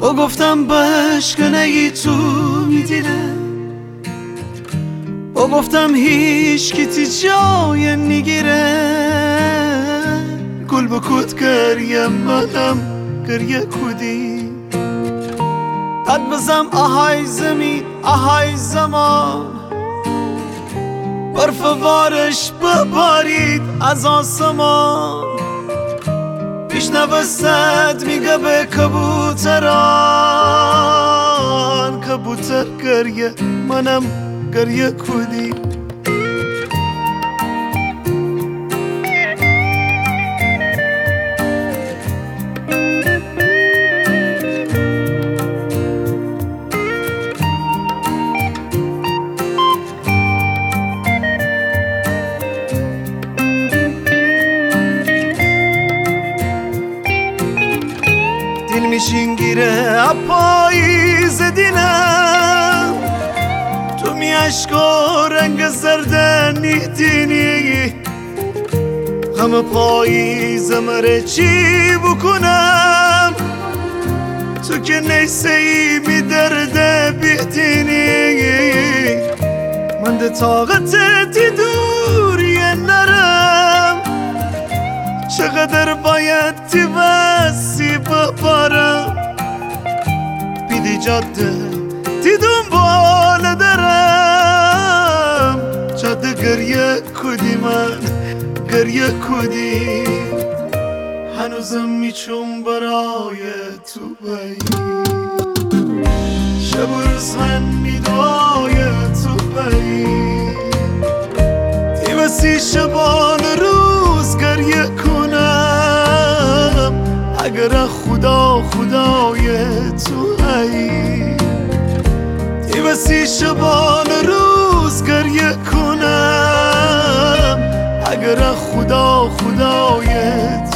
و گفتم بشکنه ای تو میدیره و گفتم هیچ کی تی جای نگیره گل بکود گریه منم گریه کودی قد بزم آهای زمین آهای زمان برف بارش ببارید از آسمان پیشنوستت میگه به کبوتران کبوتر گریه منم گریه کودی دل میشین گیره پاییز دینم تو می عشقا رنگ زردنی دینی همه پاییز مره چی بکنم تو که نیسه ای می درده بیدینی من ده طاقت تی دوری نرم چقدر باید تی وسی ببارم بیدی جاده تی دنبال درم جاده گریه کودی من گریه کودی هنوزم میچون برای تو بایی شب و روز من میدای تو بایی تی وسی شبان روز گریه کنم اگر خدا خدای تو هایی تی وسی شبان روز گریه کنم اگر خدا خدای تو